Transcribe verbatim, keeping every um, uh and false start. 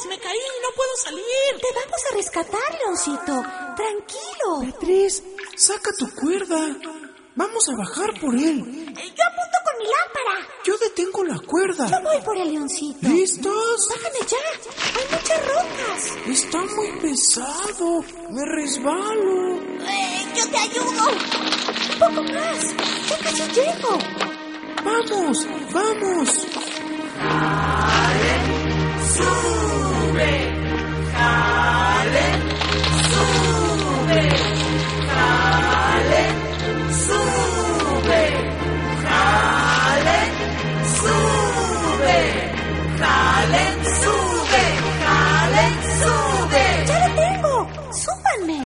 ayudes! ¡Me caí! ¡No puedo salir! Te vamos a rescatar, Leoncito. Tranquilo. Beatriz, saca tu cuerda. Vamos a bajar por él. Yo apunto con mi lámpara. Yo detengo la cuerda. Yo voy por el Leoncito. ¿Listos? Bájame ya. Hay muchas rocas. Está muy pesado. Me resbalo. Eh, yo te ayudo. Un poco más. Ya casi llego. Vamos, vamos. ¡Sube!